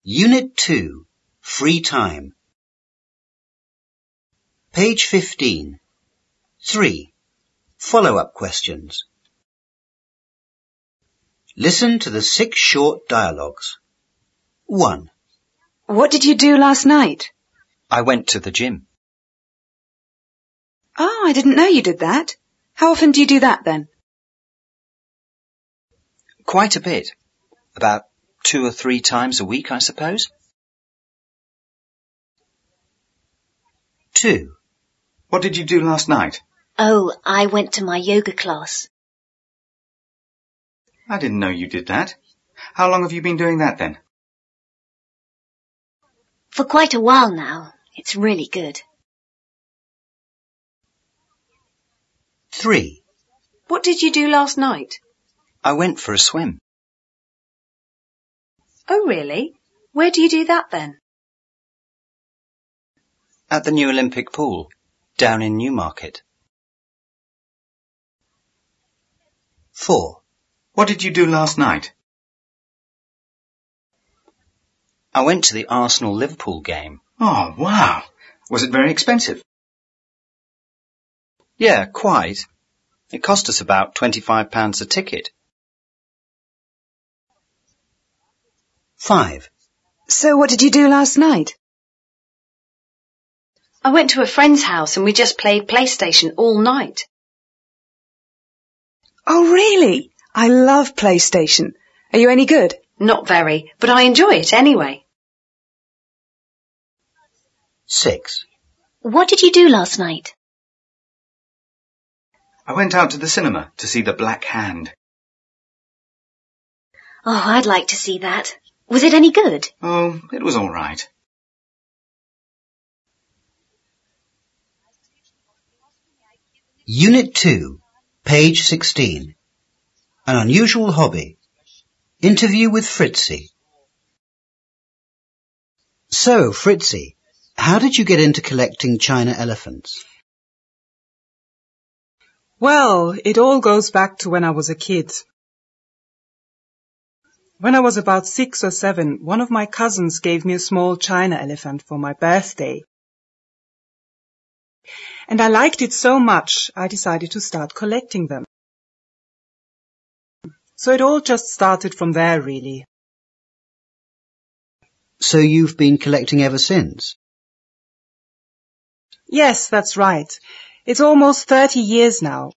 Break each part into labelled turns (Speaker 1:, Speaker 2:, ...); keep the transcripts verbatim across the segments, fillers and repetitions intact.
Speaker 1: Unit two, Free Time. Page fifteen. three. Follow-up questions. Listen to the six short dialogues. one.
Speaker 2: What did you do last night?
Speaker 3: I went to the gym.
Speaker 2: Oh, I didn't know you did that. How often do you do that then?
Speaker 3: Quite a bit. About two or three times a week, I suppose.
Speaker 1: two.
Speaker 4: What did you do last night?
Speaker 5: Oh, I went to my yoga class.
Speaker 4: I didn't know you did that. How long have you been doing that then?
Speaker 5: For quite a while now. It's really good.
Speaker 1: three.
Speaker 2: What did you do last night?
Speaker 3: I went for a swim.
Speaker 2: Oh, really? Where do you do that then?
Speaker 3: At the new Olympic pool, down in Newmarket.
Speaker 1: four.
Speaker 4: What did you do last night?
Speaker 3: I went to the Arsenal-Liverpool game.
Speaker 4: Oh, wow. Was it very expensive?
Speaker 3: Yeah, quite. It cost us about twenty-five pounds a ticket.
Speaker 1: five.
Speaker 2: So what did you do last night? I went to a friend's house and we just played PlayStation all night. Oh, really? I love PlayStation. Are you any good? Not very, but I enjoy it anyway.
Speaker 1: six.
Speaker 5: What did you do last night?
Speaker 4: I went out to the cinema to see The Black Hand.
Speaker 5: Oh, I'd like to see that. Was it any good?
Speaker 4: Oh, it was all right.
Speaker 1: Unit two, page sixteen. An unusual hobby. Interview with Fritzi. So, Fritzi, how did you get into collecting China elephants?
Speaker 6: Well, it all goes back to when I was a kid. When I was about six or seven, one of my cousins gave me a small China elephant for my birthday. And I liked it so much, I decided to start collecting them. So it all just started from there, really.
Speaker 1: So you've been collecting ever since?
Speaker 6: Yes, that's right. It's almost thirty years now.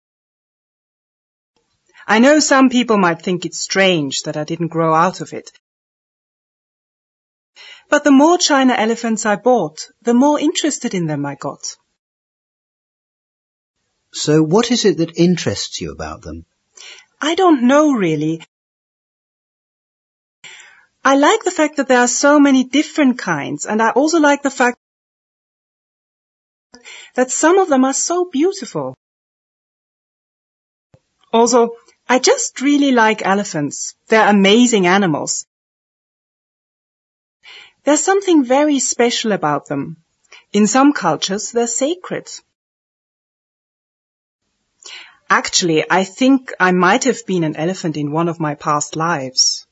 Speaker 6: I know some people might think it's strange that I didn't grow out of it. But the more China elephants I bought, the more interested in them I got.
Speaker 1: So what is it that interests you about them?
Speaker 6: I don't know, really. I like the fact that there are so many different kinds, and I also like the fact that some of them are so beautiful. Also, I just really like elephants. They're amazing animals. There's something very special about them. In some cultures, they're sacred. Actually, I think I might have been an elephant in one of my past lives.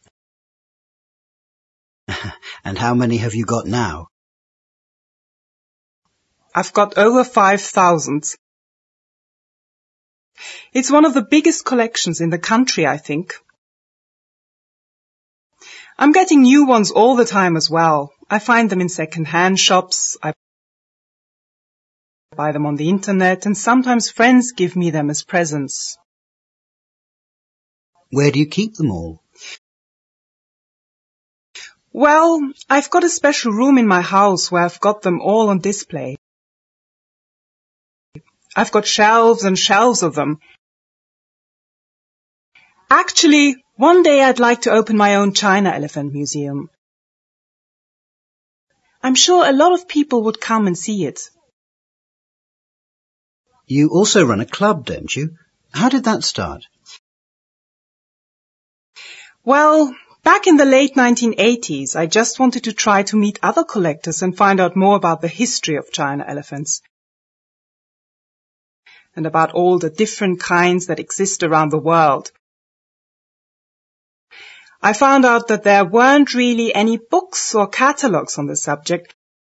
Speaker 1: And how many have you got now?
Speaker 6: I've got over five thousand. It's one of the biggest collections in the country, I think. I'm getting new ones all the time as well. I find them in second-hand shops. I buy them on the internet, and sometimes friends give me them as presents.
Speaker 1: Where do you keep them all?
Speaker 6: Well, I've got a special room in my house where I've got them all on display. I've got shelves and shelves of them. Actually, one day I'd like to open my own China elephant museum. I'm sure a lot of people would come and see it.
Speaker 1: You also run a club, don't you? How did that start?
Speaker 6: Well, back in the late nineteen eighties, I just wanted to try to meet other collectors and find out more about the history of China elephants and about all the different kinds that exist around the world. I found out that there weren't really any books or catalogues on the subject,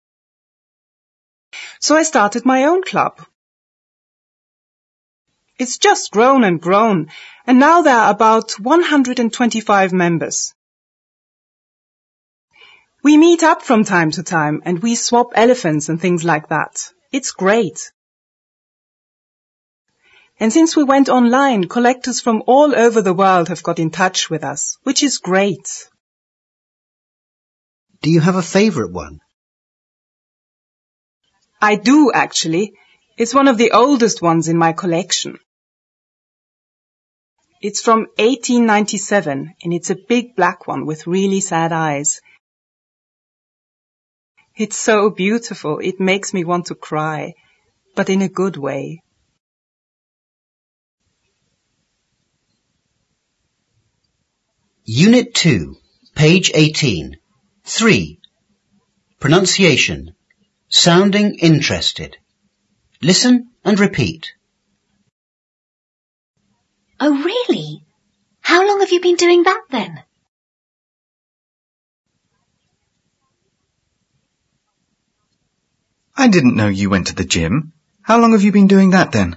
Speaker 6: so I started my own club. It's just grown and grown, and now there are about one hundred twenty-five members. We meet up from time to time, and we swap elephants and things like that. It's great. And since we went online, collectors from all over the world have got in touch with us, which is great.
Speaker 1: Do you have a favourite one?
Speaker 6: I do, actually. It's one of the oldest ones in my collection. It's from eighteen ninety-seven, and it's a big black one with really sad eyes. It's so beautiful, it makes me want to cry, but in a good way.
Speaker 1: Unit two, page eighteen. three. Pronunciation. Sounding interested. Listen and repeat.
Speaker 5: Oh, really? How long have you been doing that then?
Speaker 4: I didn't know you went to the gym. How long have you been doing that then?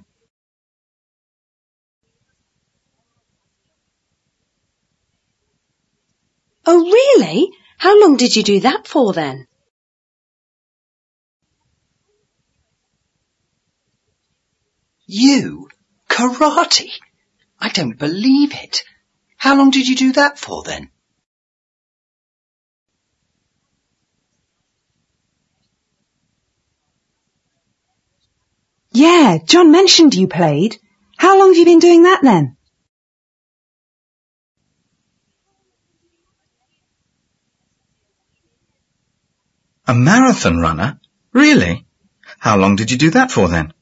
Speaker 2: Oh, really? How long did you do that for then?
Speaker 3: You? Karate? I don't believe it. How long did you do that for then?
Speaker 2: Yeah, John mentioned you played. How long have you been doing that then?
Speaker 4: A marathon runner? Really? How long did you do that for then?